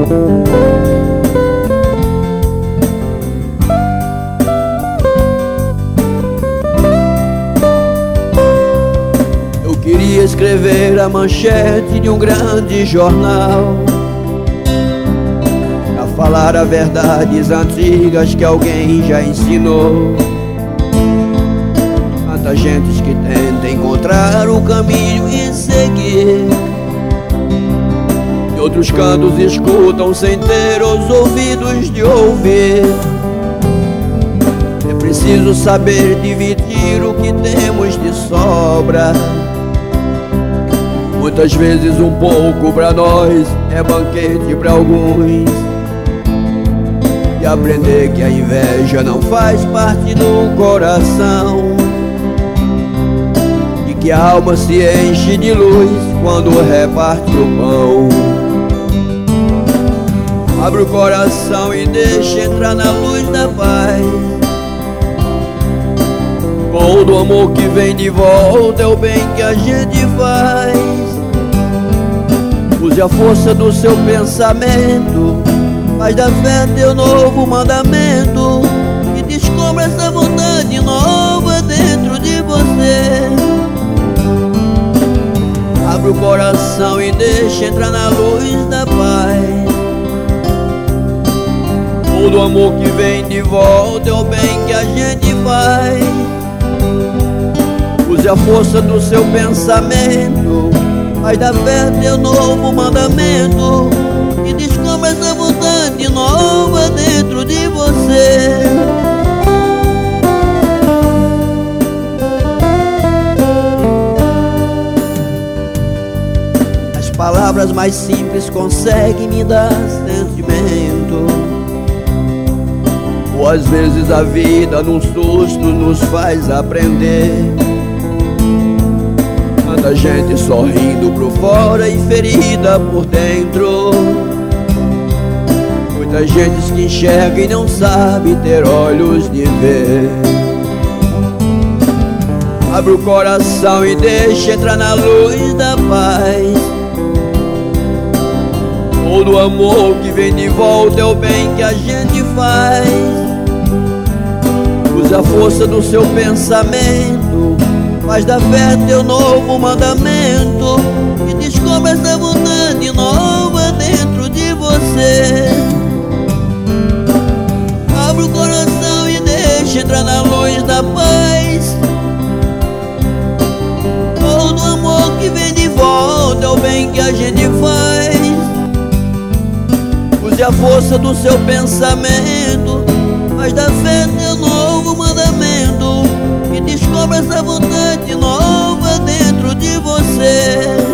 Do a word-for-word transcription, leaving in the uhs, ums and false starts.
Eu queria escrever a manchete de um grande jornal, pra falar as verdades antigas que alguém já ensinou. Tanta gente que tenta encontrar o caminho e seguir, e outros cantos escutam sem ter os ouvidos de ouvir. É preciso saber dividir o que temos de sobra. Muitas vezes um pouco pra nós é banquete pra alguns, e aprender que a inveja não faz parte do coração, e que a alma se enche de luz quando reparte o pão. Abre o coração e deixa entrar na luz da paz. Todo amor que vem de volta é o bem que a gente faz. Use a força do seu pensamento, faz da fé teu novo mandamento, e descubra essa vontade nova dentro de você. Abre o coração e deixa entrar na luz da paz. Todo amor que vem de volta é o bem que a gente faz. Use a força do seu pensamento, faz da fé teu novo mandamento, e descubra essa vontade nova dentro de você. As palavras mais simples conseguem me dar sentimento, ou às vezes a vida num susto nos faz aprender. Tanta gente sorrindo por fora e ferida por dentro, muita gente que enxerga e não sabe ter olhos de ver. Abre o coração e deixa entrar na luz da paz. Todo amor que vem de volta é o bem que a gente faz. Use a força do seu pensamento, faz da fé teu novo mandamento, e descubra essa vontade nova dentro de você. Abre o coração e deixa entrar na luz da paz. Todo amor que vem de volta é o bem que a gente faz. Use a força do seu pensamento, faz da fé teu novo mandamento, e descubra essa vontade nova dentro de você.